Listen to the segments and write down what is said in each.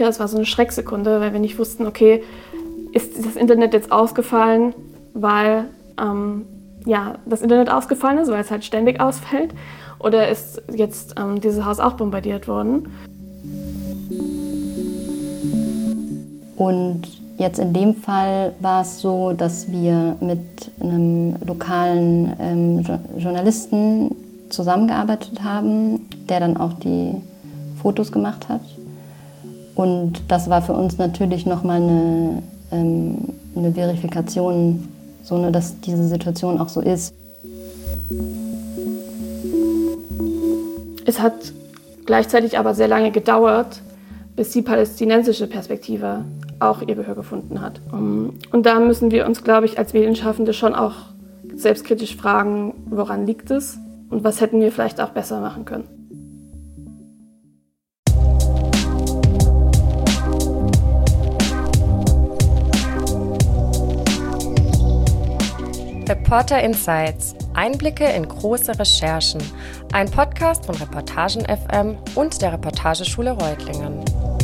Ja, es war so eine Schrecksekunde, weil wir nicht wussten, okay, ist das Internet jetzt ausgefallen, weil das Internet ausgefallen ist, weil es halt ständig ausfällt, oder ist jetzt dieses Haus auch bombardiert worden? Und jetzt in dem Fall war es so, dass wir mit einem lokalen Journalisten zusammengearbeitet haben, der dann auch die Fotos gemacht hat. Und das war für uns natürlich nochmal eine Verifikation, so dass diese Situation auch so ist. Es hat gleichzeitig aber sehr lange gedauert, bis die palästinensische Perspektive auch ihr Gehör gefunden hat. Und da müssen wir uns, glaube ich, als Medienschaffende schon auch selbstkritisch fragen, woran liegt es und was hätten wir vielleicht auch besser machen können. Reporter Insights – Einblicke in große Recherchen. Ein Podcast von Reportagen FM und der Reportageschule Reutlingen.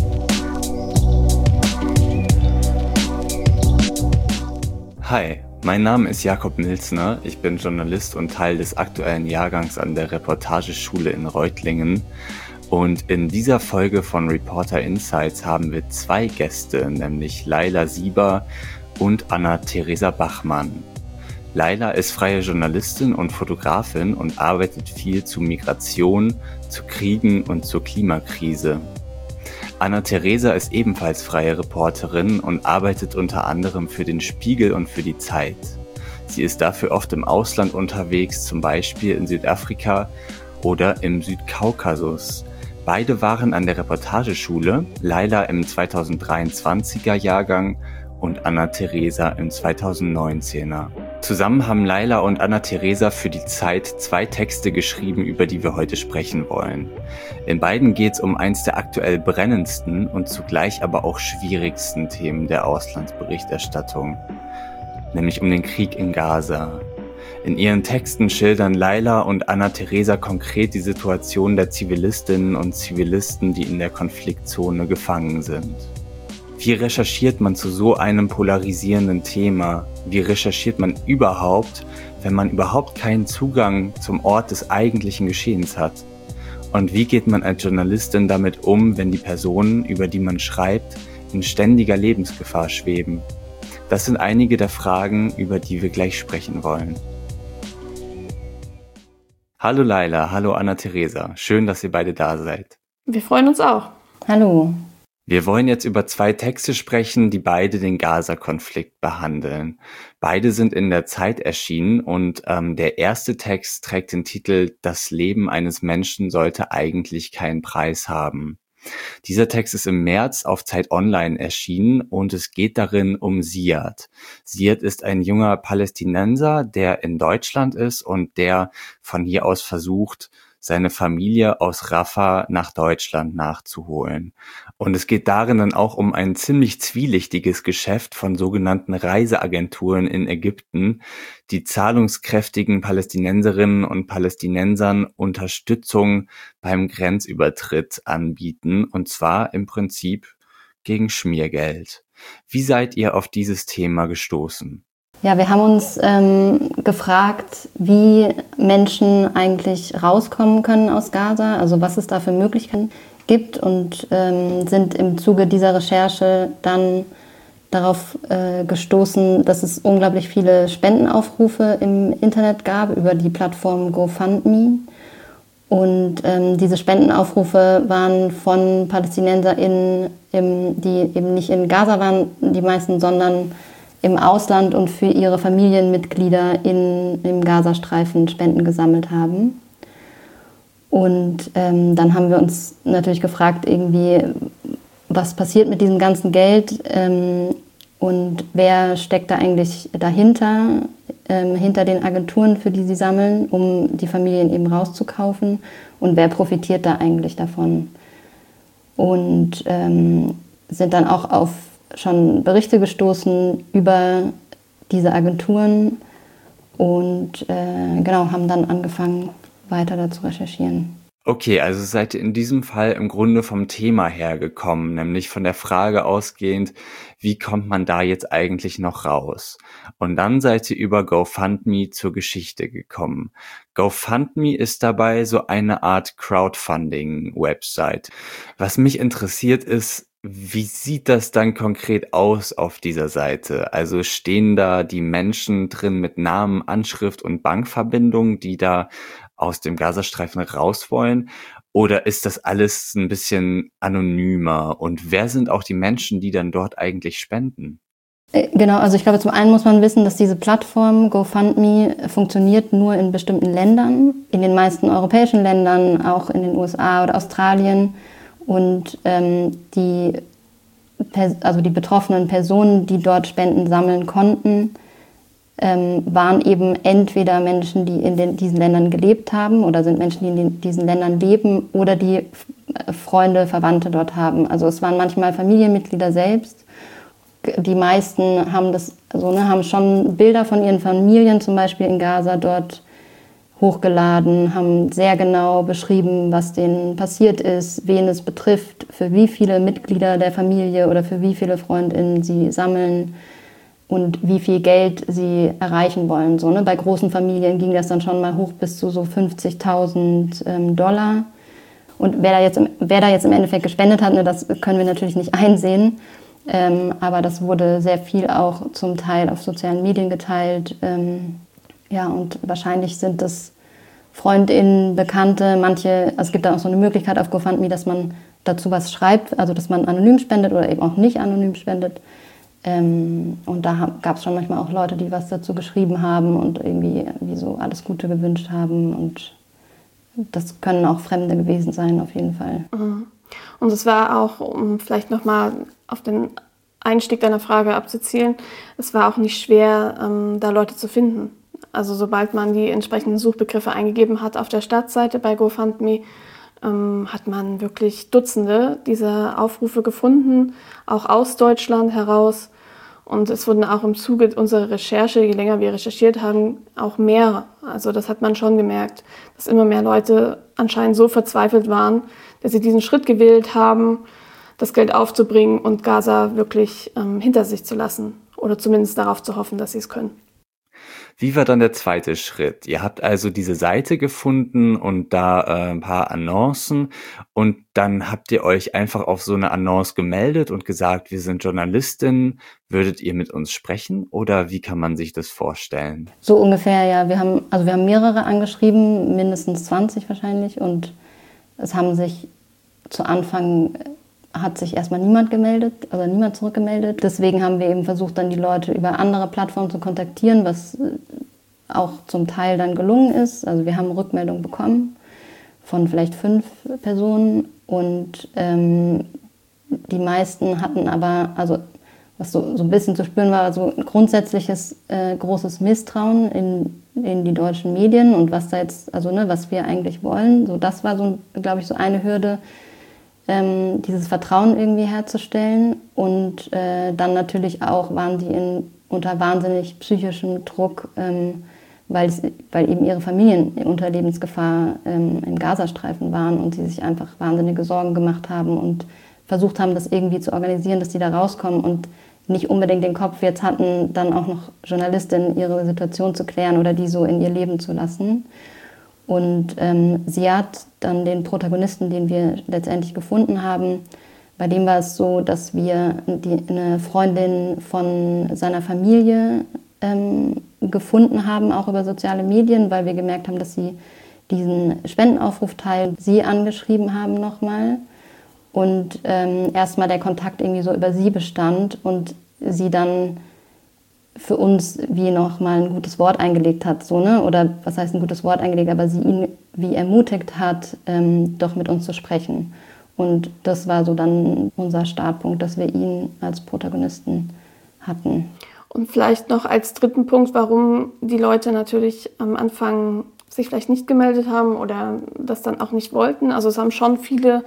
Hi, mein Name ist Jakob Milzner. Ich bin Journalist und Teil des aktuellen Jahrgangs an der Reportageschule in Reutlingen. Und in dieser Folge von Reporter Insights haben wir zwei Gäste, nämlich Laila Sieber und Anna-Theresa Bachmann. Laila ist freie Journalistin und Fotografin und arbeitet viel zu Migration, zu Kriegen und zur Klimakrise. Anna-Theresa ist ebenfalls freie Reporterin und arbeitet unter anderem für den Spiegel und für die Zeit. Sie ist dafür oft im Ausland unterwegs, zum Beispiel in Südafrika oder im Südkaukasus. Beide waren an der Reportageschule, Laila im 2023er Jahrgang und Anna-Theresa im 2019er. Zusammen haben Laila und Anna-Theresa für die Zeit 2 Texte geschrieben, über die wir heute sprechen wollen. In beiden geht es um eins der aktuell brennendsten und zugleich aber auch schwierigsten Themen der Auslandsberichterstattung, nämlich um den Krieg in Gaza. In ihren Texten schildern Laila und Anna-Theresa konkret die Situation der Zivilistinnen und Zivilisten, die in der Konfliktzone gefangen sind. Wie recherchiert man zu so einem polarisierenden Thema? Wie recherchiert man überhaupt, wenn man überhaupt keinen Zugang zum Ort des eigentlichen Geschehens hat? Und wie geht man als Journalistin damit um, wenn die Personen, über die man schreibt, in ständiger Lebensgefahr schweben? Das sind einige der Fragen, über die wir gleich sprechen wollen. Hallo Laila, hallo Anna-Theresa. Schön, dass ihr beide da seid. Wir freuen uns auch. Hallo. Wir wollen jetzt über 2 Texte sprechen, die beide den Gaza-Konflikt behandeln. Beide sind in der Zeit erschienen und der erste Text trägt den Titel »Das Leben eines Menschen sollte eigentlich keinen Preis haben«. Dieser Text ist im März auf Zeit Online erschienen und es geht darin um Ziad. Ziad ist ein junger Palästinenser, der in Deutschland ist und der von hier aus versucht, seine Familie aus Rafah nach Deutschland nachzuholen. Und es geht darin dann auch um ein ziemlich zwielichtiges Geschäft von sogenannten Reiseagenturen in Ägypten, die zahlungskräftigen Palästinenserinnen und Palästinensern Unterstützung beim Grenzübertritt anbieten, und zwar im Prinzip gegen Schmiergeld. Wie seid ihr auf dieses Thema gestoßen? Ja, wir haben uns gefragt, wie Menschen eigentlich rauskommen können aus Gaza, also was es da für Möglichkeiten gibt, und sind im Zuge dieser Recherche dann darauf gestoßen, dass es unglaublich viele Spendenaufrufe im Internet gab über die Plattform GoFundMe. Und diese Spendenaufrufe waren von PalästinenserInnen, die eben nicht in Gaza waren, die meisten, sondern im Ausland und für ihre Familienmitglieder im Gazastreifen Spenden gesammelt haben. Und dann haben wir uns natürlich gefragt, irgendwie, was passiert mit diesem ganzen Geld und wer steckt da eigentlich dahinter, hinter den Agenturen, für die sie sammeln, um die Familien eben rauszukaufen, und wer profitiert da eigentlich davon. Und sind dann auch auf schon Berichte gestoßen über diese Agenturen und haben dann angefangen, weiter dazu recherchieren. Okay, also seid ihr in diesem Fall im Grunde vom Thema her gekommen, nämlich von der Frage ausgehend, wie kommt man da jetzt eigentlich noch raus? Und dann seid ihr über GoFundMe zur Geschichte gekommen. GoFundMe ist dabei so eine Art Crowdfunding-Website. Was mich interessiert ist, wie sieht das dann konkret aus auf dieser Seite? Also stehen da die Menschen drin mit Namen, Anschrift und Bankverbindung, die da aus dem Gazastreifen raus wollen? Oder ist das alles ein bisschen anonymer? Und wer sind auch die Menschen, die dann dort eigentlich spenden? Genau, also ich glaube, zum einen muss man wissen, dass diese Plattform GoFundMe funktioniert nur in bestimmten Ländern, in den meisten europäischen Ländern, auch in den USA oder Australien. Und die betroffenen Personen, die dort Spenden sammeln konnten, waren eben entweder Menschen, die in diesen Ländern gelebt haben oder sind Menschen, die in diesen Ländern leben oder die Freunde, Verwandte dort haben. Also es waren manchmal Familienmitglieder selbst. Die meisten haben schon Bilder von ihren Familien, zum Beispiel in Gaza, dort hochgeladen, haben sehr genau beschrieben, was denen passiert ist, wen es betrifft, für wie viele Mitglieder der Familie oder für wie viele FreundInnen sie sammeln und wie viel Geld sie erreichen wollen. So, ne? Bei großen Familien ging das dann schon mal hoch bis zu so 50.000 Dollar. Und wer da jetzt im Endeffekt gespendet hat, ne, das können wir natürlich nicht einsehen. Aber das wurde sehr viel auch zum Teil auf sozialen Medien geteilt. Und wahrscheinlich sind das FreundInnen, Bekannte, es gibt da auch so eine Möglichkeit auf GoFundMe, dass man dazu was schreibt, also dass man anonym spendet oder eben auch nicht anonym spendet. Und da gab es schon manchmal auch Leute, die was dazu geschrieben haben und irgendwie so alles Gute gewünscht haben. Und das können auch Fremde gewesen sein, auf jeden Fall. Und es war auch, um vielleicht nochmal auf den Einstieg deiner Frage abzuzielen, es war auch nicht schwer, da Leute zu finden. Also sobald man die entsprechenden Suchbegriffe eingegeben hat auf der Startseite bei GoFundMe, hat man wirklich Dutzende dieser Aufrufe gefunden, auch aus Deutschland heraus. Und es wurden auch im Zuge unserer Recherche, je länger wir recherchiert haben, auch mehr. Also das hat man schon gemerkt, dass immer mehr Leute anscheinend so verzweifelt waren, dass sie diesen Schritt gewählt haben, das Geld aufzubringen und Gaza wirklich hinter sich zu lassen. Oder zumindest darauf zu hoffen, dass sie es können. Wie war dann der zweite Schritt? Ihr habt also diese Seite gefunden und da ein paar Annoncen und dann habt ihr euch einfach auf so eine Annonce gemeldet und gesagt, wir sind Journalistinnen, würdet ihr mit uns sprechen oder wie kann man sich das vorstellen? So ungefähr, ja. Wir haben mehrere angeschrieben, mindestens 20 wahrscheinlich, und es haben sich zu Anfang hat sich erstmal niemand gemeldet, also niemand zurückgemeldet. Deswegen haben wir eben versucht, dann die Leute über andere Plattformen zu kontaktieren, was auch zum Teil dann gelungen ist. Also wir haben Rückmeldungen bekommen von vielleicht 5 Personen und die meisten hatten aber, also was so ein bisschen zu spüren war, so ein grundsätzliches großes Misstrauen in die deutschen Medien und was da jetzt, also was wir eigentlich wollen. So, das war so, glaube ich, so eine Hürde, dieses Vertrauen irgendwie herzustellen. Und dann natürlich auch waren die unter wahnsinnig psychischem Druck, weil eben ihre Familien unter Lebensgefahr im Gazastreifen waren und sie sich einfach wahnsinnige Sorgen gemacht haben und versucht haben, das irgendwie zu organisieren, dass die da rauskommen und nicht unbedingt den Kopf jetzt hatten, dann auch noch Journalistinnen ihre Situation zu klären oder die so in ihr Leben zu lassen. Und Ziad, dann den Protagonisten, den wir letztendlich gefunden haben, bei dem war es so, dass wir eine Freundin von seiner Familie gefunden haben, auch über soziale Medien, weil wir gemerkt haben, dass sie diesen Spendenaufruf teilt, sie angeschrieben haben nochmal. Und erstmal der Kontakt irgendwie so über sie bestand und sie dann für uns wie nochmal ein gutes Wort eingelegt hat, so, ne? Oder was heißt ein gutes Wort eingelegt, aber sie ihn wie ermutigt hat, doch mit uns zu sprechen. Und das war so dann unser Startpunkt, dass wir ihn als Protagonisten hatten. Und vielleicht noch als dritten Punkt, warum die Leute natürlich am Anfang sich vielleicht nicht gemeldet haben oder das dann auch nicht wollten. Also es haben schon viele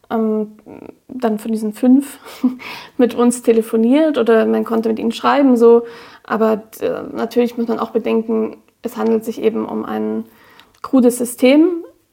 dann von diesen 5 mit uns telefoniert oder man konnte mit ihnen schreiben, so. Aber natürlich muss man auch bedenken, es handelt sich eben um ein krudes System,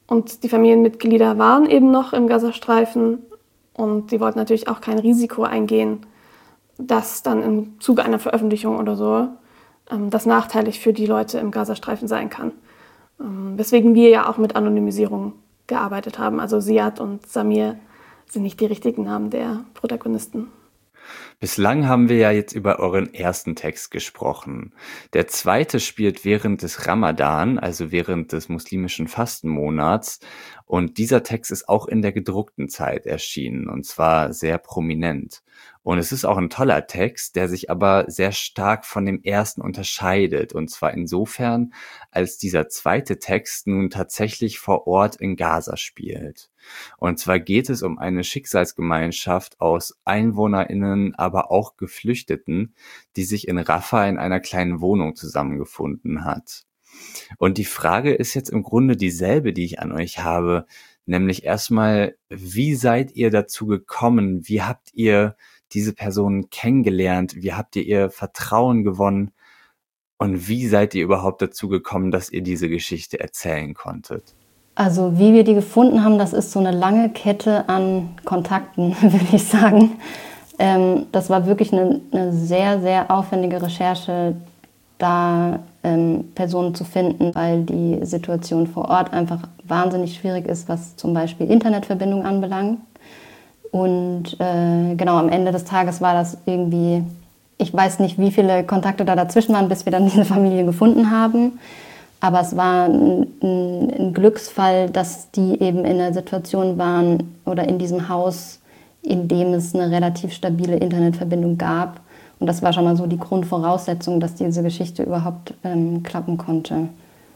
Und die Familienmitglieder waren eben noch im Gazastreifen und sie wollten natürlich auch kein Risiko eingehen, dass dann im Zuge einer Veröffentlichung oder so das nachteilig für die Leute im Gazastreifen sein kann. Weswegen wir ja auch mit Anonymisierung gearbeitet haben. Also Ziad und Samir sind nicht die richtigen Namen der Protagonisten. Bislang haben wir ja jetzt über euren ersten Text gesprochen. Der zweite spielt während des Ramadan, also während des muslimischen Fastenmonats. Und dieser Text ist auch in der gedruckten Zeit erschienen, und zwar sehr prominent. Und es ist auch ein toller Text, der sich aber sehr stark von dem ersten unterscheidet. Und zwar insofern, als dieser zweite Text nun tatsächlich vor Ort in Gaza spielt. Und zwar geht es um eine Schicksalsgemeinschaft aus EinwohnerInnen, aber auch Geflüchteten, die sich in Rafah in einer kleinen Wohnung zusammengefunden hat. Und die Frage ist jetzt im Grunde dieselbe, die ich an euch habe, nämlich erstmal, wie seid ihr dazu gekommen? Wie habt ihr diese Personen kennengelernt? Wie habt ihr ihr Vertrauen gewonnen? Und wie seid ihr überhaupt dazu gekommen, dass ihr diese Geschichte erzählen konntet? Also wie wir die gefunden haben, das ist so eine lange Kette an Kontakten, würde ich sagen. Das war wirklich eine sehr, sehr aufwendige Recherche, da Personen zu finden, weil die Situation vor Ort einfach wahnsinnig schwierig ist, was zum Beispiel Internetverbindung anbelangt. Und genau am Ende des Tages war das irgendwie, ich weiß nicht, wie viele Kontakte da dazwischen waren, bis wir dann diese Familie gefunden haben. Aber es war ein Glücksfall, dass die eben in der Situation waren oder in diesem Haus, in dem es eine relativ stabile Internetverbindung gab. Und das war schon mal so die Grundvoraussetzung, dass diese Geschichte überhaupt klappen konnte.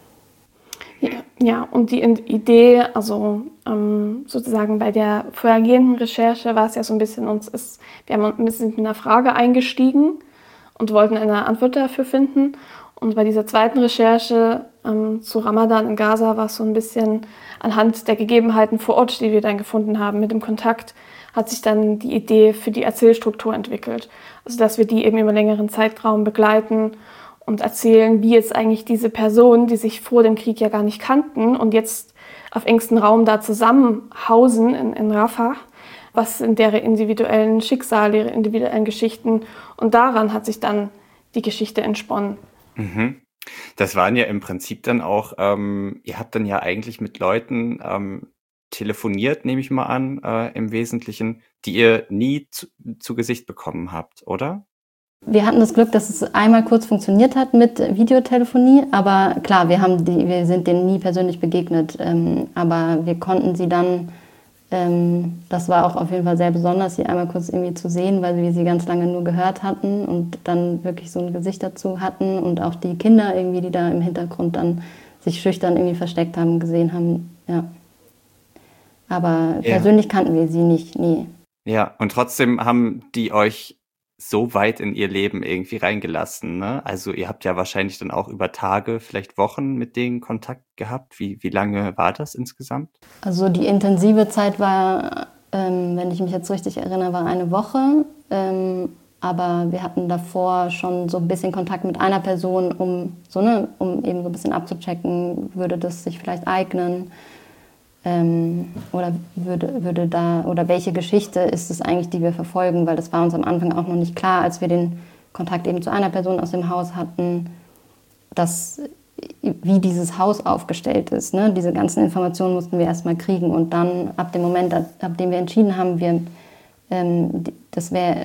Ja, und die Idee, also sozusagen bei der vorhergehenden Recherche war es ja so ein bisschen, wir haben ein bisschen mit einer Frage eingestiegen und wollten eine Antwort dafür finden. Und bei dieser zweiten Recherche zu Ramadan in Gaza war es so ein bisschen anhand der Gegebenheiten vor Ort, die wir dann gefunden haben, mit dem Kontakt, hat sich dann die Idee für die Erzählstruktur entwickelt. Also dass wir die eben über längeren Zeitraum begleiten und erzählen, wie jetzt eigentlich diese Personen, die sich vor dem Krieg ja gar nicht kannten und jetzt auf engstem Raum da zusammen hausen in Rafah, was sind deren individuellen Schicksale, ihre individuellen Geschichten. Und daran hat sich dann die Geschichte entsponnen. Mhm. Das waren ja im Prinzip dann auch, ihr habt dann ja eigentlich mit Leuten telefoniert, nehme ich mal an, im Wesentlichen, die ihr nie zu Gesicht bekommen habt, oder? Wir hatten das Glück, dass es einmal kurz funktioniert hat mit Videotelefonie, aber klar, wir sind denen nie persönlich begegnet, aber wir konnten sie dann, das war auch auf jeden Fall sehr besonders, sie einmal kurz irgendwie zu sehen, weil wir sie ganz lange nur gehört hatten und dann wirklich so ein Gesicht dazu hatten und auch die Kinder irgendwie, die da im Hintergrund dann sich schüchtern irgendwie versteckt haben, gesehen haben, ja. Aber persönlich kannten wir sie nicht, nie. Ja, und trotzdem haben die euch so weit in ihr Leben irgendwie reingelassen, ne? Also ihr habt ja wahrscheinlich dann auch über Tage, vielleicht Wochen mit denen Kontakt gehabt. Wie lange war das insgesamt? Also die intensive Zeit war, wenn ich mich jetzt richtig erinnere, war eine Woche. Aber wir hatten davor schon so ein bisschen Kontakt mit einer Person, um eben so ein bisschen abzuchecken, würde das sich vielleicht eignen. Oder oder welche Geschichte ist es eigentlich, die wir verfolgen, weil das war uns am Anfang auch noch nicht klar, als wir den Kontakt eben zu einer Person aus dem Haus hatten, wie dieses Haus aufgestellt ist. Ne? Diese ganzen Informationen mussten wir erstmal kriegen und dann ab dem Moment, ab dem wir entschieden haben, es wäre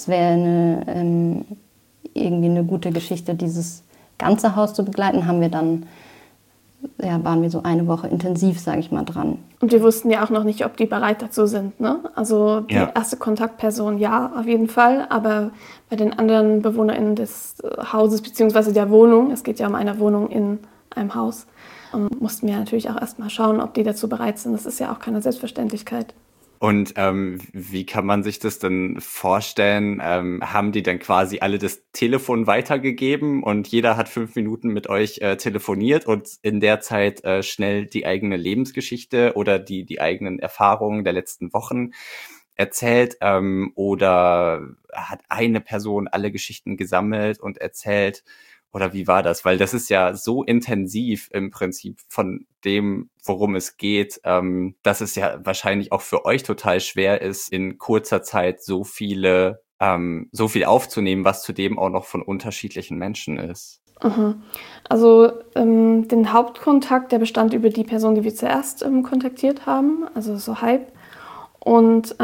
irgendwie eine gute Geschichte, dieses ganze Haus zu begleiten, waren wir so eine Woche intensiv, sage ich mal, dran. Und wir wussten ja auch noch nicht, ob die bereit dazu sind. Ne? Also die erste Kontaktperson, ja, auf jeden Fall. Aber bei den anderen BewohnerInnen des Hauses bzw. der Wohnung, es geht ja um eine Wohnung in einem Haus, mussten wir natürlich auch erstmal schauen, ob die dazu bereit sind. Das ist ja auch keine Selbstverständlichkeit. Und wie kann man sich das denn vorstellen? Haben die dann quasi alle das Telefon weitergegeben und jeder hat 5 Minuten mit euch telefoniert und in der Zeit schnell die eigene Lebensgeschichte oder die eigenen Erfahrungen der letzten Wochen erzählt? Oder hat eine Person alle Geschichten gesammelt und erzählt? Oder wie war das? Weil das ist ja so intensiv im Prinzip von dem, worum es geht, dass es ja wahrscheinlich auch für euch total schwer ist, in kurzer Zeit so viel aufzunehmen, was zudem auch noch von unterschiedlichen Menschen ist. Also den Hauptkontakt, der bestand über die Person, die wir zuerst kontaktiert haben, also Sohaib. Und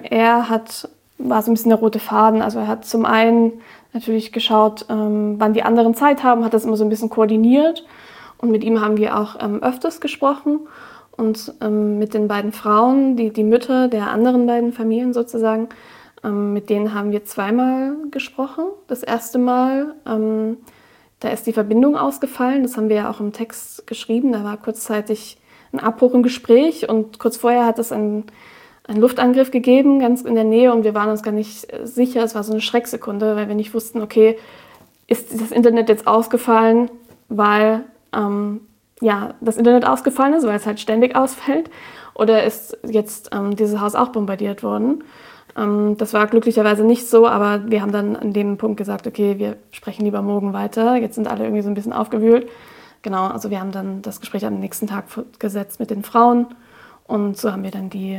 war so ein bisschen der rote Faden. Also er hat zum einen natürlich geschaut, wann die anderen Zeit haben, hat das immer so ein bisschen koordiniert. Und mit ihm haben wir auch öfters gesprochen. Und mit den beiden Frauen, die Mütter der anderen beiden Familien sozusagen, mit denen haben wir zweimal gesprochen. Das erste Mal, da ist die Verbindung ausgefallen. Das haben wir ja auch im Text geschrieben. Da war kurzzeitig ein Abbruch im Gespräch und kurz vorher hat es einen Luftangriff gegeben, ganz in der Nähe, und wir waren uns gar nicht sicher. Es war so eine Schrecksekunde, weil wir nicht wussten, okay, ist das Internet jetzt ausgefallen, weil das Internet ausgefallen ist, weil es halt ständig ausfällt, oder ist jetzt dieses Haus auch bombardiert worden? Das war glücklicherweise nicht so, aber wir haben dann an dem Punkt gesagt, okay, wir sprechen lieber morgen weiter. Jetzt sind alle irgendwie so ein bisschen aufgewühlt. Genau, also wir haben dann das Gespräch am nächsten Tag fortgesetzt mit den Frauen, und so haben wir dann die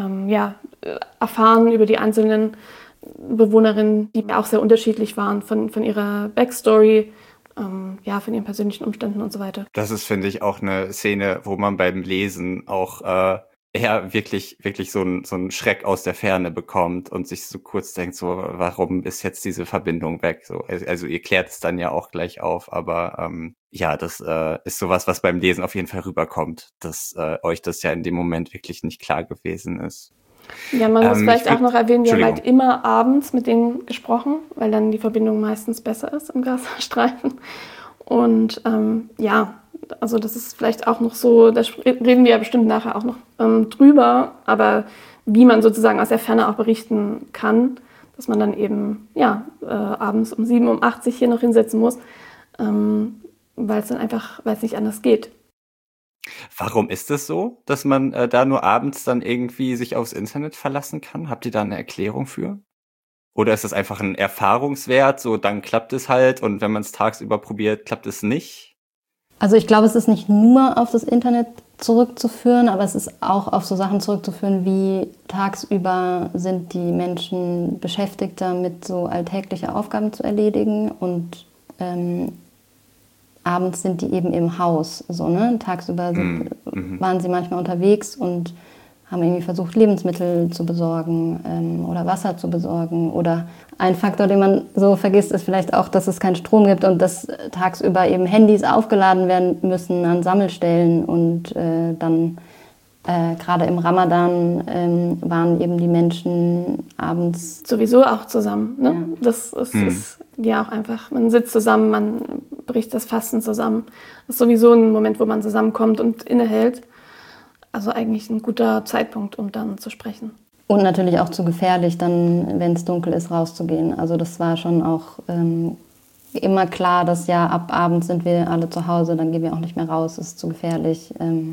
erfahren über die einzelnen Bewohnerinnen, die auch sehr unterschiedlich waren von ihrer Backstory, von ihren persönlichen Umständen und so weiter. Das ist, finde ich, auch eine Szene, wo man beim Lesen auch eher wirklich so einen Schreck aus der Ferne bekommt und sich so kurz denkt, so, warum ist jetzt diese Verbindung weg? So, also ihr klärt es dann ja auch gleich auf, aber das ist sowas, was beim Lesen auf jeden Fall rüberkommt, dass euch das ja in dem Moment wirklich nicht klar gewesen ist. Ja, man muss vielleicht auch noch erwähnen, wir haben halt immer abends mit denen gesprochen, weil dann die Verbindung meistens besser ist im Gazastreifen. Und also das ist vielleicht auch noch so, da reden wir ja bestimmt nachher auch noch drüber, aber wie man sozusagen aus der Ferne auch berichten kann, dass man dann eben abends um 7, um 8 sich hier noch hinsetzen muss, weil es nicht anders geht. Warum ist es so, dass man da nur abends dann irgendwie sich aufs Internet verlassen kann? Habt ihr da eine Erklärung für? Oder ist das einfach ein Erfahrungswert, so dann klappt es halt, und wenn man es tagsüber probiert, klappt es nicht? Also ich glaube, es ist nicht nur auf das Internet zurückzuführen, aber es ist auch auf so Sachen zurückzuführen, wie tagsüber sind die Menschen beschäftigt damit, so alltägliche Aufgaben zu erledigen, und abends sind die eben im Haus. So, ne? Tagsüber waren sie manchmal unterwegs und haben irgendwie versucht, Lebensmittel zu besorgen oder Wasser zu besorgen. Oder ein Faktor, den man so vergisst, ist vielleicht auch, dass es keinen Strom gibt und dass tagsüber eben Handys aufgeladen werden müssen an Sammelstellen. Und dann gerade im Ramadan waren eben die Menschen abends sowieso auch zusammen. Ne? Ja. Das ist ja auch einfach, man sitzt zusammen, man bricht das Fasten zusammen. Das ist sowieso ein Moment, wo man zusammenkommt und innehält. Also eigentlich ein guter Zeitpunkt, um dann zu sprechen. Und natürlich auch zu gefährlich, dann, wenn es dunkel ist, rauszugehen. Also das war schon auch immer klar, dass ja ab abends sind wir alle zu Hause, dann gehen wir auch nicht mehr raus, es ist zu gefährlich.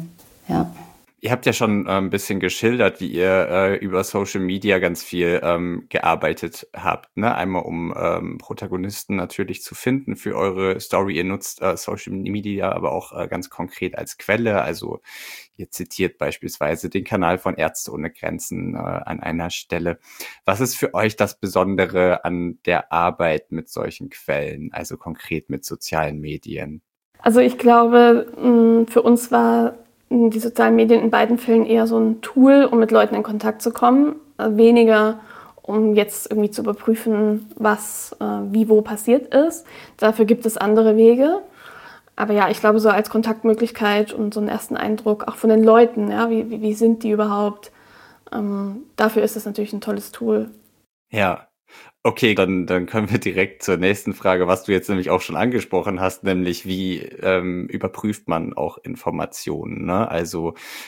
Ihr habt ja schon ein bisschen geschildert, wie ihr über Social Media ganz viel gearbeitet habt, ne? Einmal um Protagonisten natürlich zu finden für eure Story. Ihr nutzt Social Media aber auch ganz konkret als Quelle. Also ihr zitiert beispielsweise den Kanal von Ärzte ohne Grenzen an einer Stelle. Was ist für euch das Besondere an der Arbeit mit solchen Quellen, also konkret mit sozialen Medien? Also ich glaube, für uns war die sozialen Medien in beiden Fällen eher so ein Tool, um mit Leuten in Kontakt zu kommen, weniger um jetzt irgendwie zu überprüfen, was wie wo passiert ist. Dafür gibt es andere Wege. Aber ja, ich glaube, so als Kontaktmöglichkeit und so einen ersten Eindruck auch von den Leuten, ja, wie sind die überhaupt, dafür ist es natürlich ein tolles Tool. Ja. Okay, dann können wir direkt zur nächsten Frage, was du jetzt nämlich auch schon angesprochen hast, nämlich wie überprüft man auch Informationen, ne? Also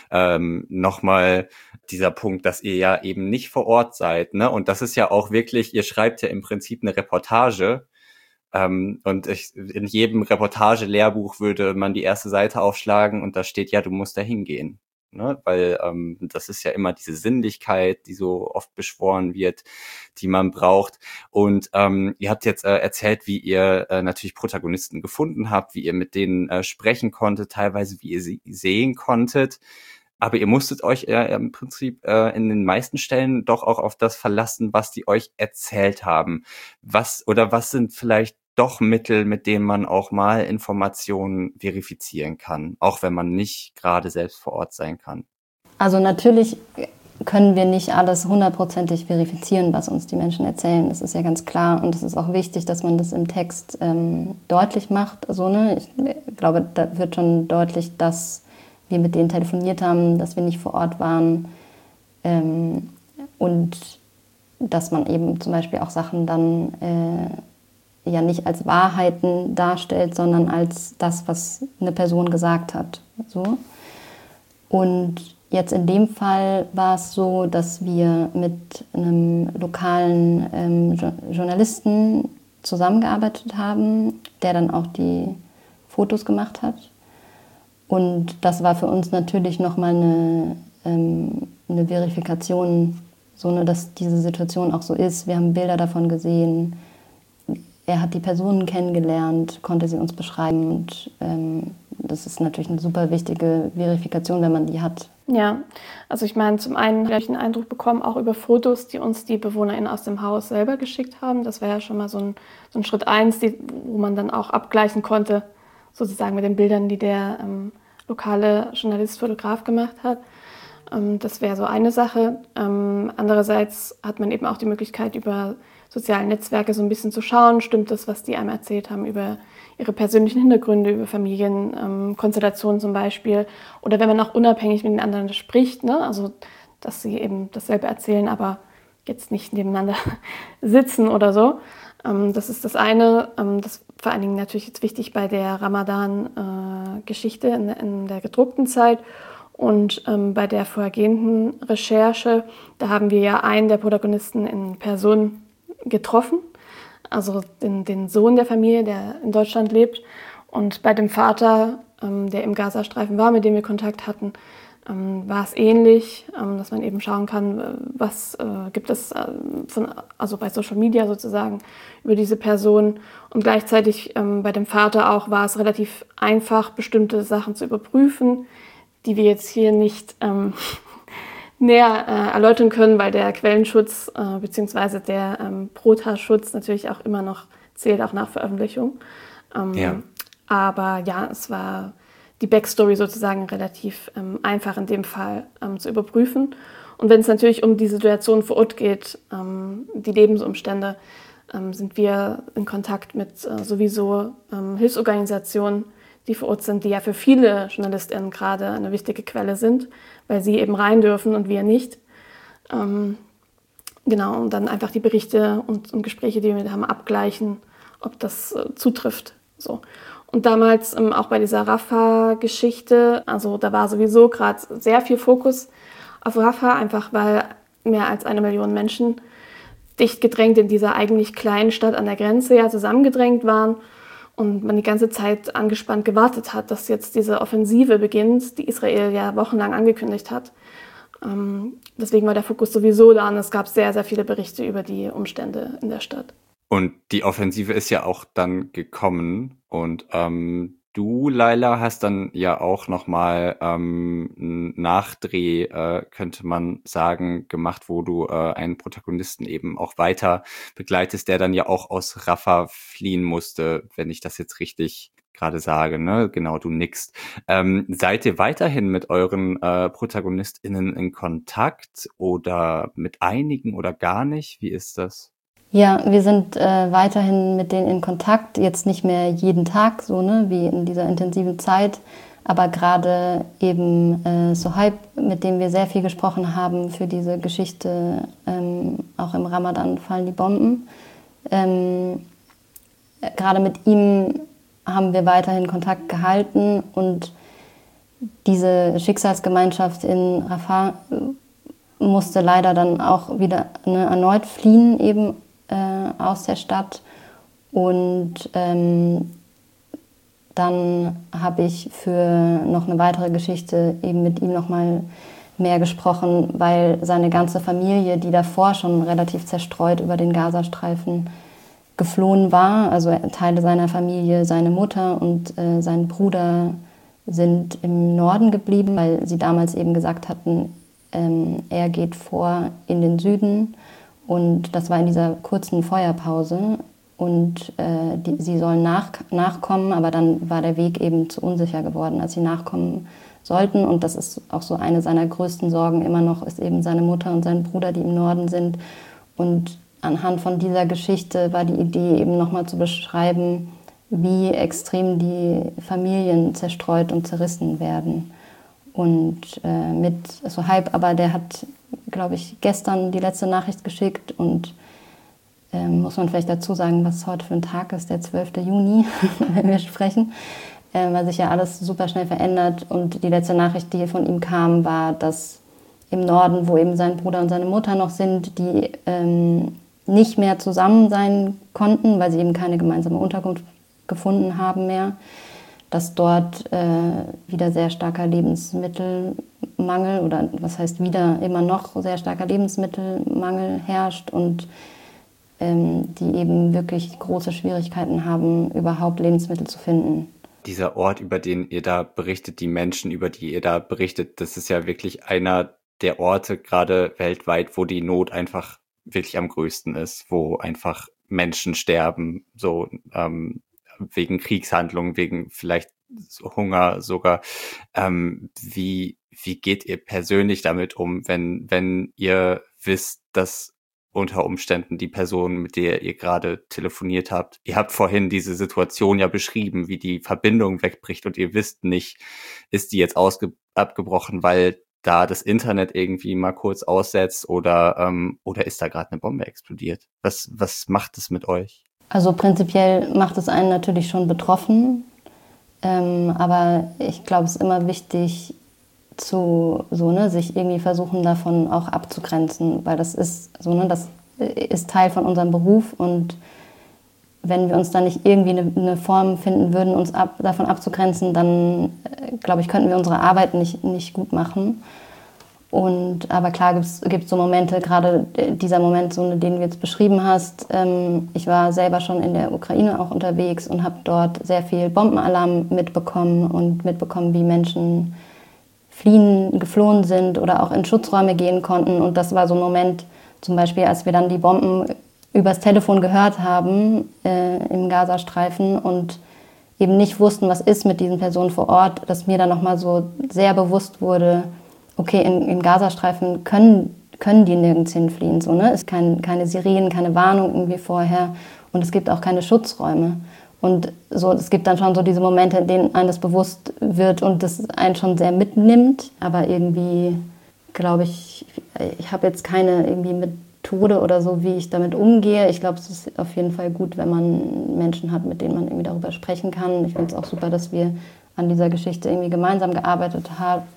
nochmal dieser Punkt, dass ihr ja eben nicht vor Ort seid, ne? Und das ist ja auch wirklich, ihr schreibt ja im Prinzip eine Reportage, und in jedem Reportage-Lehrbuch würde man die erste Seite aufschlagen und da steht ja, du musst da hingehen. ne? Weil das ist ja immer diese Sinnlichkeit, die so oft beschworen wird, die man braucht. Und ihr habt jetzt erzählt, wie ihr natürlich Protagonisten gefunden habt, wie ihr mit denen sprechen konntet, teilweise wie ihr sie sehen konntet. Aber ihr musstet euch im Prinzip in den meisten Stellen doch auch auf das verlassen, was die euch erzählt haben. Was sind vielleicht doch Mittel, mit denen man auch mal Informationen verifizieren kann, auch wenn man nicht gerade selbst vor Ort sein kann? Also natürlich können wir nicht alles 100%ig verifizieren, was uns die Menschen erzählen. Das ist ja ganz klar und es ist auch wichtig, dass man das im Text deutlich macht. Also, ne? Ich glaube, da wird schon deutlich, dass wir mit denen telefoniert haben, dass wir nicht vor Ort waren und dass man eben zum Beispiel auch Sachen dann ja nicht als Wahrheiten darstellt, sondern als das, was eine Person gesagt hat. So. Und jetzt in dem Fall war es so, dass wir mit einem lokalen Journalisten zusammengearbeitet haben, der dann auch die Fotos gemacht hat. Und das war für uns natürlich nochmal eine Verifikation, so dass diese Situation auch so ist. Wir haben Bilder davon gesehen. Er hat die Personen kennengelernt, konnte sie uns beschreiben. Und das ist natürlich eine super wichtige Verifikation, wenn man die hat. Ja, also ich meine, zum einen habe ich einen Eindruck bekommen, auch über Fotos, die uns die BewohnerInnen aus dem Haus selber geschickt haben. Das war ja schon mal so ein Schritt 1, wo man dann auch abgleichen konnte, sozusagen mit den Bildern, die der lokale Journalist, Fotograf gemacht hat. Das wäre so eine Sache. Andererseits hat man eben auch die Möglichkeit, über soziale Netzwerke so ein bisschen zu schauen, stimmt das, was die einem erzählt haben, über ihre persönlichen Hintergründe, über Familienkonstellationen zum Beispiel. Oder wenn man auch unabhängig mit den anderen spricht, ne? Also dass sie eben dasselbe erzählen, aber jetzt nicht nebeneinander sitzen oder so. Das ist das eine. Das ist vor allen Dingen natürlich jetzt wichtig bei der Ramadan-Geschichte in der gedruckten Zeit. Und bei der vorhergehenden Recherche, da haben wir ja einen der Protagonisten in Person getroffen, also den Sohn der Familie, der in Deutschland lebt. Und bei dem Vater, der im Gazastreifen war, mit dem wir Kontakt hatten, war es ähnlich, dass man eben schauen kann, was gibt es also bei Social Media sozusagen über diese Person. Und gleichzeitig bei dem Vater auch war es relativ einfach, bestimmte Sachen zu überprüfen, die wir jetzt hier nicht näher erläutern können, weil der Quellenschutz bzw. der Prota-Schutz natürlich auch immer noch zählt, auch nach Veröffentlichung. Ja. Aber ja, es war die Backstory sozusagen relativ einfach in dem Fall zu überprüfen. Und wenn es natürlich um die Situation vor Ort geht, die Lebensumstände, sind wir in Kontakt mit sowieso Hilfsorganisationen, die vor Ort sind, die ja für viele JournalistInnen gerade eine wichtige Quelle sind, weil sie eben rein dürfen und wir nicht. Genau, und dann einfach die Berichte und Gespräche, die wir haben, abgleichen, ob das zutrifft. So. Und damals auch bei dieser Rafah-Geschichte, also da war sowieso gerade sehr viel Fokus auf Rafah, einfach weil mehr als 1 Million Menschen dicht gedrängt in dieser eigentlich kleinen Stadt an der Grenze ja zusammengedrängt waren und man die ganze Zeit angespannt gewartet hat, dass jetzt diese Offensive beginnt, die Israel ja wochenlang angekündigt hat. Deswegen war der Fokus sowieso da und es gab sehr, sehr viele Berichte über die Umstände in der Stadt. Und die Offensive ist ja auch dann gekommen und du, Laila, hast dann ja auch nochmal einen Nachdreh, könnte man sagen, gemacht, wo du einen Protagonisten eben auch weiter begleitest, der dann ja auch aus Rafah fliehen musste, wenn ich das jetzt richtig gerade sage, ne? Genau, du nickst. Seid ihr weiterhin mit euren ProtagonistInnen in Kontakt oder mit einigen oder gar nicht? Wie ist das? Ja, wir sind weiterhin mit denen in Kontakt, jetzt nicht mehr jeden Tag, so ne, wie in dieser intensiven Zeit, aber gerade eben Sohaib, mit dem wir sehr viel gesprochen haben für diese Geschichte, auch im Ramadan fallen die Bomben. Gerade mit ihm haben wir weiterhin Kontakt gehalten und diese Schicksalsgemeinschaft in Rafah musste leider dann auch wieder erneut fliehen eben aus der Stadt und dann habe ich für noch eine weitere Geschichte eben mit ihm nochmal mehr gesprochen, weil seine ganze Familie, die davor schon relativ zerstreut über den Gazastreifen geflohen war, also Teile seiner Familie, seine Mutter und sein Bruder sind im Norden geblieben, weil sie damals eben gesagt hatten, er geht vor in den Süden. Und das war in dieser kurzen Feuerpause. Und sie sollen nachkommen, aber dann war der Weg eben zu unsicher geworden, als sie nachkommen sollten. Und das ist auch so eine seiner größten Sorgen immer noch, ist eben seine Mutter und sein Bruder, die im Norden sind. Und anhand von dieser Geschichte war die Idee eben nochmal zu beschreiben, wie extrem die Familien zerstreut und zerrissen werden. Und mit Sohaib, aber der hat, glaube ich, gestern die letzte Nachricht geschickt und muss man vielleicht dazu sagen, was heute für ein Tag ist, der 12. Juni, wenn wir sprechen, weil sich ja alles super schnell verändert. Und die letzte Nachricht, die von ihm kam, war, dass im Norden, wo eben sein Bruder und seine Mutter noch sind, die nicht mehr zusammen sein konnten, weil sie eben keine gemeinsame Unterkunft gefunden haben mehr, dass dort wieder sehr starker Lebensmittelmangel oder was heißt wieder immer noch sehr starker Lebensmittelmangel herrscht und die eben wirklich große Schwierigkeiten haben, überhaupt Lebensmittel zu finden. Dieser Ort, über den ihr da berichtet, die Menschen, über die ihr da berichtet, das ist ja wirklich einer der Orte gerade weltweit, wo die Not einfach wirklich am größten ist, wo einfach Menschen sterben, so wegen Kriegshandlungen, wegen vielleicht Hunger sogar. Wie geht ihr persönlich damit um, wenn ihr wisst, dass unter Umständen die Person, mit der ihr gerade telefoniert habt, ihr habt vorhin diese Situation ja beschrieben, wie die Verbindung wegbricht und ihr wisst nicht, ist die jetzt abgebrochen, weil da das Internet irgendwie mal kurz aussetzt oder ist da gerade eine Bombe explodiert? Was macht es mit euch? Also prinzipiell macht es einen natürlich schon betroffen, aber ich glaube, es ist immer wichtig, sich irgendwie versuchen, davon auch abzugrenzen, weil das ist das ist Teil von unserem Beruf und wenn wir uns da nicht irgendwie eine Form finden würden, uns davon abzugrenzen, dann glaube ich, könnten wir unsere Arbeit nicht gut machen. Aber klar gibt so Momente, gerade dieser Moment, so den du jetzt beschrieben hast. Ich war selber schon in der Ukraine auch unterwegs und habe dort sehr viel Bombenalarm mitbekommen und mitbekommen, wie Menschen geflohen sind oder auch in Schutzräume gehen konnten. Und das war so ein Moment, zum Beispiel, als wir dann die Bomben übers Telefon gehört haben im Gazastreifen und eben nicht wussten, was ist mit diesen Personen vor Ort, dass mir dann nochmal so sehr bewusst wurde, okay, im Gazastreifen können die nirgends hinfliehen. So, ne? Es ist keine Sirenen, keine Warnung irgendwie vorher und es gibt auch keine Schutzräume. Und so, es gibt dann schon so diese Momente, in denen einem das bewusst wird und das einen schon sehr mitnimmt. Aber irgendwie, glaube ich habe jetzt keine irgendwie Methode oder so, wie ich damit umgehe. Ich glaube, es ist auf jeden Fall gut, wenn man Menschen hat, mit denen man irgendwie darüber sprechen kann. Ich finde es auch super, dass wir an dieser Geschichte irgendwie gemeinsam gearbeitet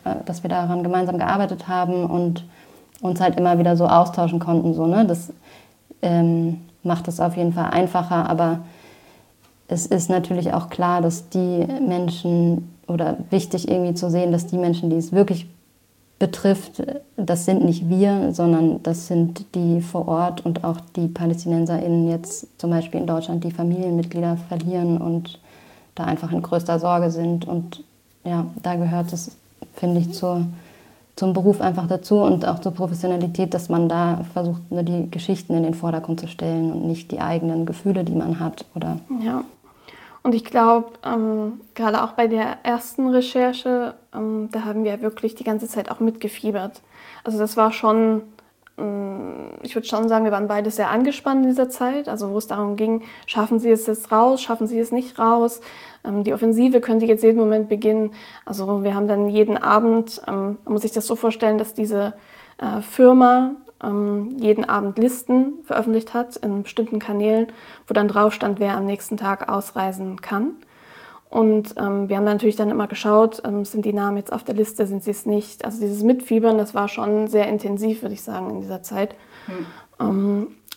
haben und uns halt immer wieder so austauschen konnten. So, ne? Das macht es auf jeden Fall einfacher, aber es ist natürlich auch klar, dass die Menschen, oder wichtig irgendwie zu sehen, dass die Menschen, die es wirklich betrifft, das sind nicht wir, sondern das sind die vor Ort und auch die PalästinenserInnen jetzt zum Beispiel in Deutschland, die Familienmitglieder verlieren und da einfach in größter Sorge sind. Und ja, da gehört es, finde ich, zum Beruf einfach dazu und auch zur Professionalität, dass man da versucht, nur die Geschichten in den Vordergrund zu stellen und nicht die eigenen Gefühle, die man hat. Ja, und ich glaube, gerade auch bei der ersten Recherche, da haben wir wirklich die ganze Zeit auch mitgefiebert. Also das war schon, ich würde schon sagen, wir waren beide sehr angespannt in dieser Zeit, also wo es darum ging, schaffen Sie es jetzt raus, schaffen Sie es nicht raus, die Offensive könnte jetzt jeden Moment beginnen. Also wir haben dann jeden Abend, man muss sich das so vorstellen, dass diese Firma jeden Abend Listen veröffentlicht hat in bestimmten Kanälen, wo dann drauf stand, wer am nächsten Tag ausreisen kann. Und wir haben dann natürlich dann immer geschaut, sind die Namen jetzt auf der Liste, sind sie es nicht. Also dieses Mitfiebern, das war schon sehr intensiv, würde ich sagen, in dieser Zeit.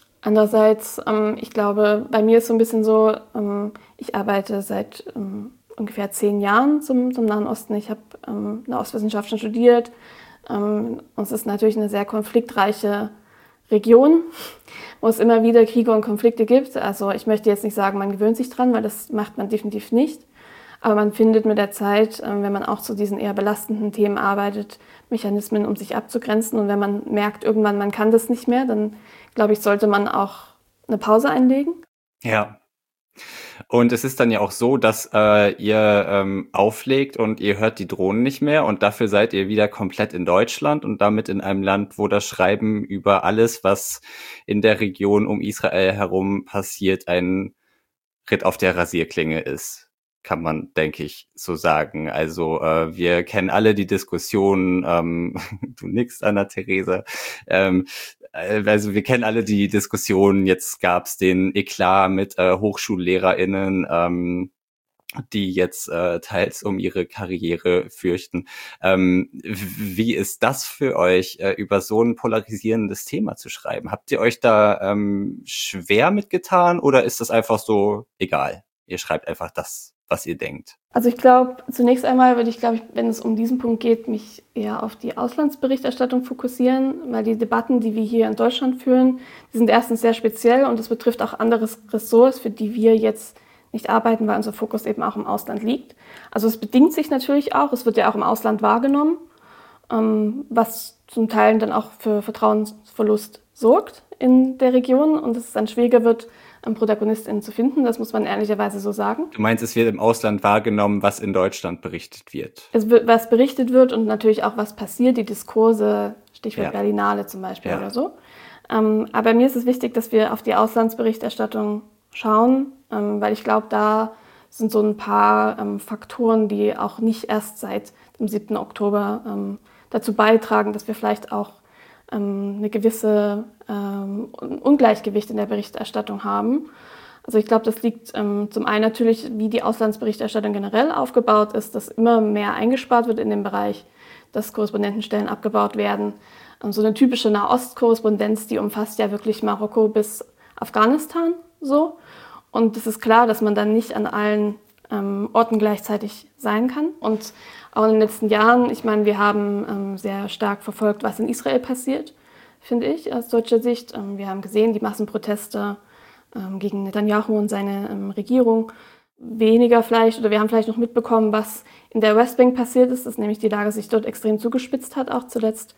Andererseits, ich glaube, bei mir ist so ein bisschen so, ich arbeite seit ungefähr 10 Jahren zum Nahen Osten. Ich habe Nahostwissenschaften studiert. Es ist natürlich eine sehr konfliktreiche Region, wo es immer wieder Kriege und Konflikte gibt. Also ich möchte jetzt nicht sagen, man gewöhnt sich dran, weil das macht man definitiv nicht. Aber man findet mit der Zeit, wenn man auch zu diesen eher belastenden Themen arbeitet, Mechanismen, um sich abzugrenzen. Und wenn man merkt, irgendwann man kann das nicht mehr, dann, glaube ich, sollte man auch eine Pause einlegen. Ja. Und es ist dann ja auch so, dass ihr auflegt und ihr hört die Drohnen nicht mehr und dafür seid ihr wieder komplett in Deutschland und damit in einem Land, wo das Schreiben über alles, was in der Region um Israel herum passiert, ein Ritt auf der Rasierklinge ist. Kann man, denke ich, so sagen. Also wir kennen alle die Diskussion, du nickst, Anna-Therese, also wir kennen alle die Diskussion, jetzt gab's den Eklat mit HochschullehrerInnen, die jetzt teils um ihre Karriere fürchten. Wie ist das für euch, über so ein polarisierendes Thema zu schreiben? Habt ihr euch da schwer mitgetan oder ist das einfach so egal? Ihr schreibt einfach das, was ihr denkt. Also ich glaube, zunächst einmal würde ich, wenn es um diesen Punkt geht, mich eher auf die Auslandsberichterstattung fokussieren, weil die Debatten, die wir hier in Deutschland führen, die sind erstens sehr speziell und es betrifft auch andere Ressorts, für die wir jetzt nicht arbeiten, weil unser Fokus eben auch im Ausland liegt. Also es bedingt sich natürlich auch, es wird ja auch im Ausland wahrgenommen, was zum Teil dann auch für Vertrauensverlust sorgt in der Region und es dann schwieriger wird, ProtagonistInnen zu finden, das muss man ehrlicherweise so sagen. Du meinst, es wird im Ausland wahrgenommen, was in Deutschland berichtet wird? Es wird, was berichtet wird und natürlich auch, was passiert, die Diskurse, Stichwort Berlinale zum Beispiel oder so. Aber mir ist es wichtig, dass wir auf die Auslandsberichterstattung schauen, weil ich glaube, da sind so ein paar Faktoren, die auch nicht erst seit dem 7. Oktober dazu beitragen, dass wir vielleicht auch eine gewisse Ungleichgewicht in der Berichterstattung haben. Also ich glaube, das liegt zum einen natürlich, wie die Auslandsberichterstattung generell aufgebaut ist, dass immer mehr eingespart wird in dem Bereich, dass Korrespondentenstellen abgebaut werden. So eine typische Nahost-Korrespondenz, die umfasst ja wirklich Marokko bis Afghanistan so. Und es ist klar, dass man dann nicht an allen Orten gleichzeitig sein kann. Und auch in den letzten Jahren, ich meine, wir haben sehr stark verfolgt, was in Israel passiert, finde ich, aus deutscher Sicht. Wir haben gesehen, die Massenproteste gegen Netanyahu und seine Regierung. Weniger vielleicht, oder wir haben vielleicht noch mitbekommen, was in der Westbank passiert ist, dass nämlich die Lage sich dort extrem zugespitzt hat, auch zuletzt.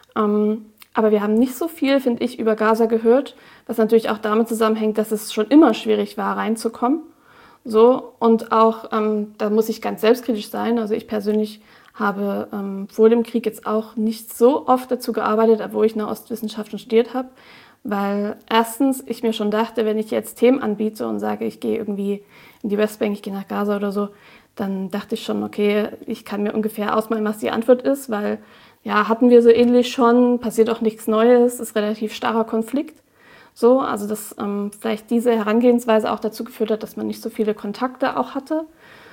Aber wir haben nicht so viel, finde ich, über Gaza gehört, was natürlich auch damit zusammenhängt, dass es schon immer schwierig war, reinzukommen. So, und auch, da muss ich ganz selbstkritisch sein, also ich persönlich habe vor dem Krieg jetzt auch nicht so oft dazu gearbeitet, obwohl ich Nahostwissenschaften studiert habe, weil erstens ich mir schon dachte, wenn ich jetzt Themen anbiete und sage, ich gehe irgendwie in die Westbank, ich gehe nach Gaza oder so, dann dachte ich schon, okay, ich kann mir ungefähr ausmalen, was die Antwort ist, weil ja, hatten wir so ähnlich schon, passiert auch nichts Neues, ist relativ starrer Konflikt. So, also dass vielleicht diese Herangehensweise auch dazu geführt hat, dass man nicht so viele Kontakte auch hatte.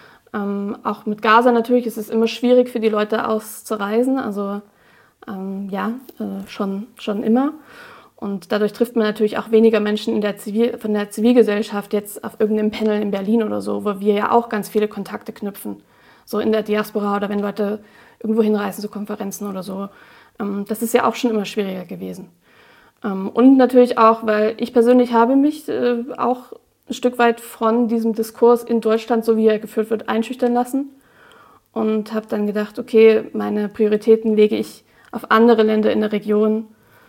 Auch mit Gaza natürlich ist es immer schwierig für die Leute auszureisen, also schon immer. Und dadurch trifft man natürlich auch weniger Menschen von der Zivilgesellschaft jetzt auf irgendeinem Panel in Berlin oder so, wo wir ja auch ganz viele Kontakte knüpfen, so in der Diaspora oder wenn Leute irgendwo hinreisen zu Konferenzen oder so. Das ist ja auch schon immer schwieriger gewesen. Und natürlich auch, weil ich persönlich habe mich auch ein Stück weit von diesem Diskurs in Deutschland, so wie er geführt wird, einschüchtern lassen und habe dann gedacht, okay, meine Prioritäten lege ich auf andere Länder in der Region.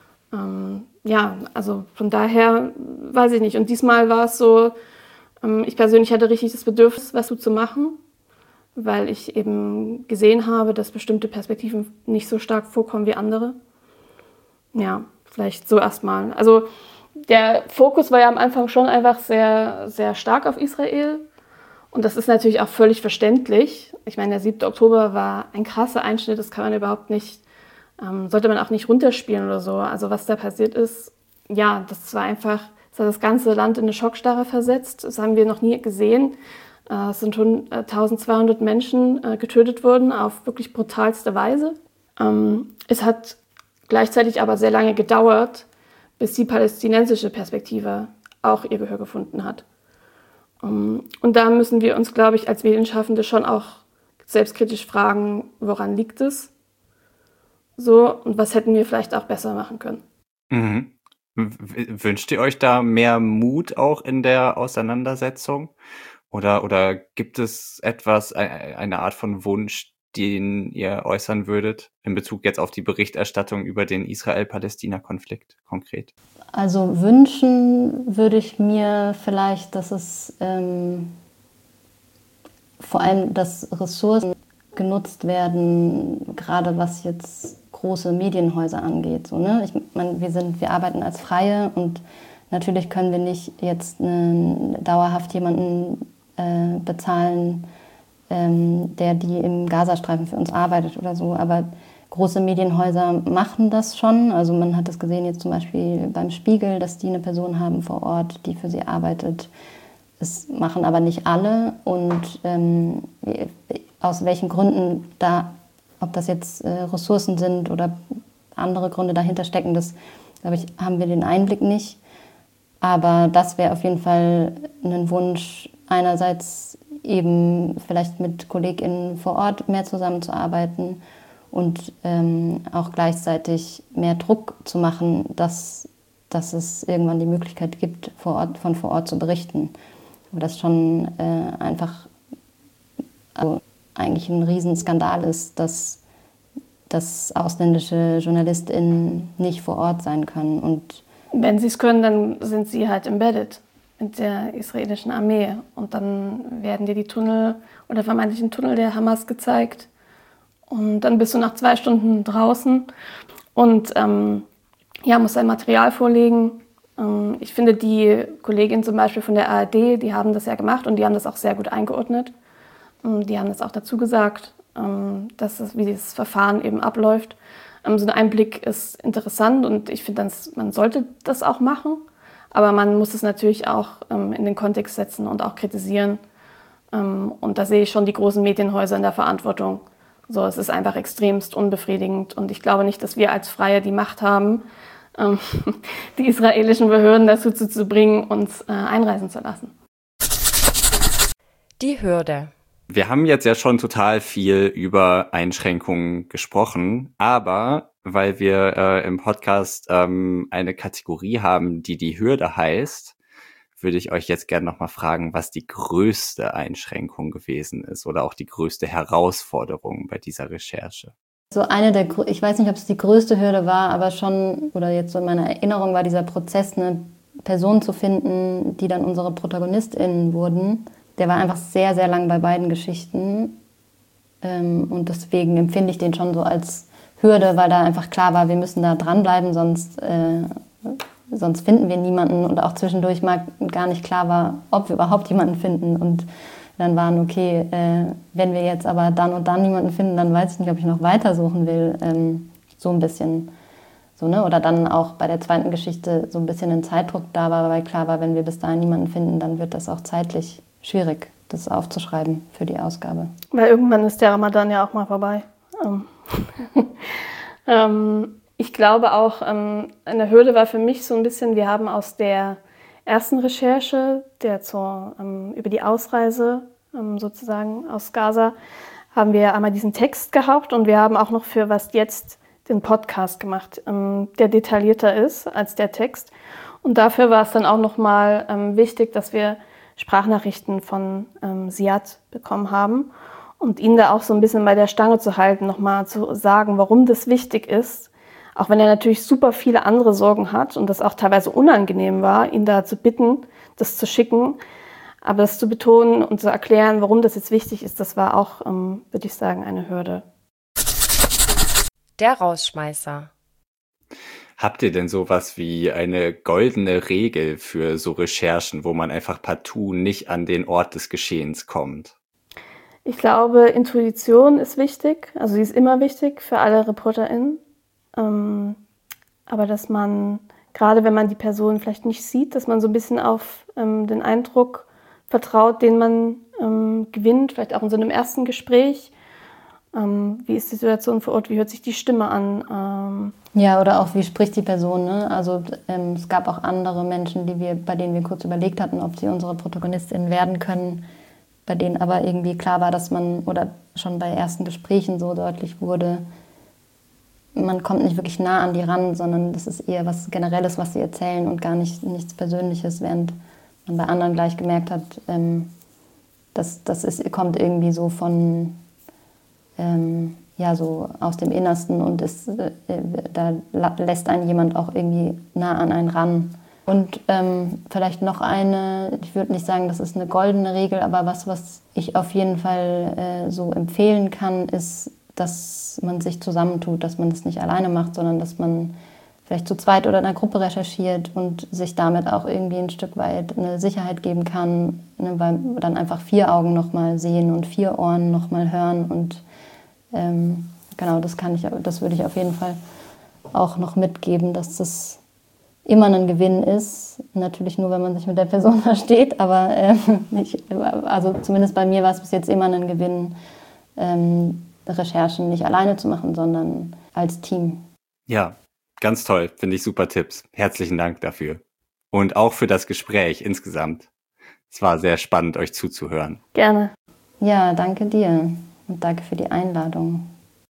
Also von daher weiß ich nicht. Und diesmal war es so, ich persönlich hatte richtig das Bedürfnis, was zu machen, weil ich eben gesehen habe, dass bestimmte Perspektiven nicht so stark vorkommen wie andere. Ja, vielleicht so erstmal. Also der Fokus war ja am Anfang schon einfach sehr, sehr stark auf Israel. Und das ist natürlich auch völlig verständlich. Ich meine, der 7. Oktober war ein krasser Einschnitt, das kann man überhaupt nicht, sollte man auch nicht runterspielen oder so. Also was da passiert ist, ja, das hat das ganze Land in eine Schockstarre versetzt. Das haben wir noch nie gesehen. Es sind schon 1200 Menschen getötet worden auf wirklich brutalste Weise. Es hat gleichzeitig aber sehr lange gedauert, bis die palästinensische Perspektive auch ihr Gehör gefunden hat. Und da müssen wir uns, glaube ich, als Medienschaffende schon auch selbstkritisch fragen, woran liegt es? So, und was hätten wir vielleicht auch besser machen können? Mhm. Wünscht ihr euch da mehr Mut auch in der Auseinandersetzung? Oder gibt es etwas, eine Art von Wunsch, den ihr äußern würdet, in Bezug jetzt auf die Berichterstattung über den Israel-Palästina-Konflikt konkret? Also wünschen würde ich mir vielleicht, dass es vor allem, dass Ressourcen genutzt werden, gerade was jetzt große Medienhäuser angeht. So, ne? Ich meine, wir arbeiten als Freie und natürlich können wir nicht jetzt dauerhaft jemanden bezahlen, der die im Gazastreifen für uns arbeitet oder so. Aber große Medienhäuser machen das schon. Also man hat das gesehen jetzt zum Beispiel beim Spiegel, dass die eine Person haben vor Ort, die für sie arbeitet. Das machen aber nicht alle. Und aus welchen Gründen ob das jetzt Ressourcen sind oder andere Gründe dahinter stecken, das, glaube ich, haben wir den Einblick nicht. Aber das wäre auf jeden Fall ein Wunsch, einerseits eben vielleicht mit KollegInnen vor Ort mehr zusammenzuarbeiten und auch gleichzeitig mehr Druck zu machen, dass es irgendwann die Möglichkeit gibt, von vor Ort zu berichten. Aber das schon einfach eigentlich ein Riesenskandal ist, dass ausländische JournalistInnen nicht vor Ort sein können. Und wenn sie es können, dann sind sie halt embedded mit der israelischen Armee. Und dann werden dir die Tunnel oder vermeintlichen Tunnel der Hamas gezeigt. Und dann bist du nach 2 Stunden draußen und musst dein Material vorlegen. Ich finde, die Kollegin zum Beispiel von der ARD, die haben das ja gemacht und die haben das auch sehr gut eingeordnet. Die haben das auch dazu gesagt, wie dieses Verfahren eben abläuft. So ein Einblick ist interessant und ich finde, man sollte das auch machen. Aber man muss es natürlich auch in den Kontext setzen und auch kritisieren. Und da sehe ich schon die großen Medienhäuser in der Verantwortung. So, es ist einfach extremst unbefriedigend. Und ich glaube nicht, dass wir als Freie die Macht haben, die israelischen Behörden dazu zu bringen, uns einreisen zu lassen. Die Hürde. Wir haben jetzt ja schon total viel über Einschränkungen gesprochen, aber weil wir im Podcast eine Kategorie haben, die Hürde heißt, würde ich euch jetzt gerne nochmal fragen, was die größte Einschränkung gewesen ist oder auch die größte Herausforderung bei dieser Recherche. So ich weiß nicht, ob es die größte Hürde war, aber schon, oder jetzt so in meiner Erinnerung war dieser Prozess, eine Person zu finden, die dann unsere ProtagonistInnen wurden. Der war einfach sehr, sehr lang bei beiden Geschichten. Und deswegen empfinde ich den schon so als Hürde, weil da einfach klar war, wir müssen da dranbleiben, sonst finden wir niemanden. Und auch zwischendurch gar nicht klar war, ob wir überhaupt jemanden finden. Und dann waren, okay, wenn wir jetzt aber dann und dann niemanden finden, dann weiß ich nicht, ob ich noch weitersuchen will. So ein bisschen. So, ne? Oder dann auch bei der zweiten Geschichte so ein bisschen ein Zeitdruck da war, weil klar war, wenn wir bis dahin niemanden finden, dann wird das auch zeitlich schwierig, das aufzuschreiben für die Ausgabe. Weil irgendwann ist der Ramadan ja auch mal vorbei. Ich glaube auch, eine Hürde war für mich so ein bisschen, wir haben aus der ersten Recherche, über die Ausreise sozusagen aus Gaza, haben wir einmal diesen Text gehabt und wir haben auch noch für Was jetzt den Podcast gemacht, der detaillierter ist als der Text. Und dafür war es dann auch nochmal wichtig, dass wir Sprachnachrichten von Ziad bekommen haben und ihn da auch so ein bisschen bei der Stange zu halten, nochmal zu sagen, warum das wichtig ist, auch wenn er natürlich super viele andere Sorgen hat und das auch teilweise unangenehm war, ihn da zu bitten, das zu schicken, aber das zu betonen und zu erklären, warum das jetzt wichtig ist, das war auch, würde ich sagen, eine Hürde. Der Rausschmeißer. Habt ihr denn sowas wie eine goldene Regel für so Recherchen, wo man einfach partout nicht an den Ort des Geschehens kommt? Ich glaube, Intuition ist wichtig, also sie ist immer wichtig für alle ReporterInnen. Aber dass man, gerade wenn man die Person vielleicht nicht sieht, dass man so ein bisschen auf den Eindruck vertraut, den man gewinnt, vielleicht auch in so einem ersten Gespräch. Wie ist die Situation vor Ort? Wie hört sich die Stimme an? Ja, oder auch, wie spricht die Person, ne? Also es gab auch andere Menschen, bei denen wir kurz überlegt hatten, ob sie unsere ProtagonistInnen werden können, bei denen aber irgendwie klar war, dass oder schon bei ersten Gesprächen so deutlich wurde, man kommt nicht wirklich nah an die ran, sondern das ist eher was Generelles, was sie erzählen und gar nichts Persönliches, während man bei anderen gleich gemerkt hat, kommt irgendwie so von, so aus dem Innersten und da lässt einen jemand auch irgendwie nah an einen ran. Und vielleicht noch ich würde nicht sagen, das ist eine goldene Regel, aber was ich auf jeden Fall so empfehlen kann, ist, dass man sich zusammentut, dass man das nicht alleine macht, sondern dass man vielleicht zu zweit oder in einer Gruppe recherchiert und sich damit auch irgendwie ein Stück weit eine Sicherheit geben kann, ne, weil dann einfach 4 Augen nochmal sehen und 4 Ohren nochmal hören und genau, das würde ich auf jeden Fall auch noch mitgeben, dass das immer ein Gewinn ist. Natürlich nur, wenn man sich mit der Person versteht, aber also zumindest bei mir war es bis jetzt immer ein Gewinn, Recherchen nicht alleine zu machen, sondern als Team. Ja, ganz toll. Finde ich super Tipps. Herzlichen Dank dafür. Und auch für das Gespräch insgesamt. Es war sehr spannend, euch zuzuhören. Gerne. Ja, danke dir und danke für die Einladung.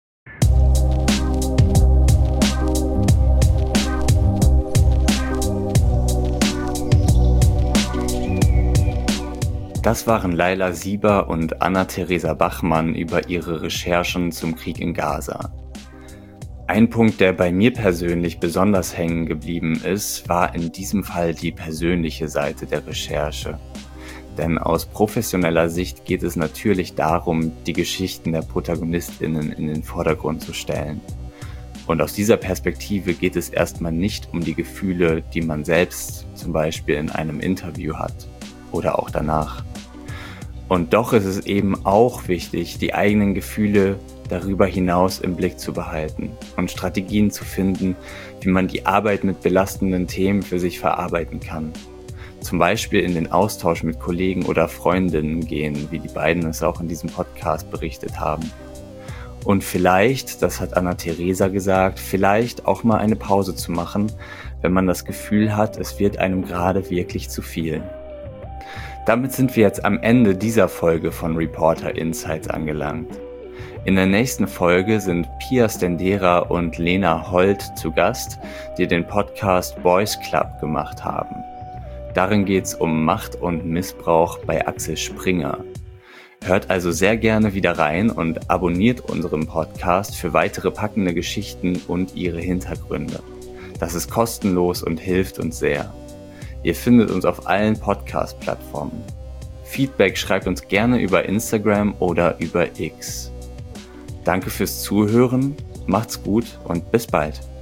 Das waren Laila Sieber und Anna-Theresa Bachmann über ihre Recherchen zum Krieg in Gaza. Ein Punkt, der bei mir persönlich besonders hängen geblieben ist, war in diesem Fall die persönliche Seite der Recherche. Denn aus professioneller Sicht geht es natürlich darum, die Geschichten der ProtagonistInnen in den Vordergrund zu stellen. Und aus dieser Perspektive geht es erstmal nicht um die Gefühle, die man selbst zum Beispiel in einem Interview hat oder auch danach. Und doch ist es eben auch wichtig, die eigenen Gefühle darüber hinaus im Blick zu behalten und Strategien zu finden, wie man die Arbeit mit belastenden Themen für sich verarbeiten kann. Zum Beispiel in den Austausch mit Kollegen oder Freundinnen gehen, wie die beiden es auch in diesem Podcast berichtet haben. Und vielleicht, das hat Anna-Theresa gesagt, vielleicht auch mal eine Pause zu machen, wenn man das Gefühl hat, es wird einem gerade wirklich zu viel. Damit sind wir jetzt am Ende dieser Folge von Reporter Insights angelangt. In der nächsten Folge sind Pia Stendera und Lena Holt zu Gast, die den Podcast Boys Club gemacht haben. Darin geht es um Macht und Missbrauch bei Axel Springer. Hört also sehr gerne wieder rein und abonniert unseren Podcast für weitere packende Geschichten und ihre Hintergründe. Das ist kostenlos und hilft uns sehr. Ihr findet uns auf allen Podcast-Plattformen. Feedback schreibt uns gerne über Instagram oder über X. Danke fürs Zuhören, macht's gut und bis bald.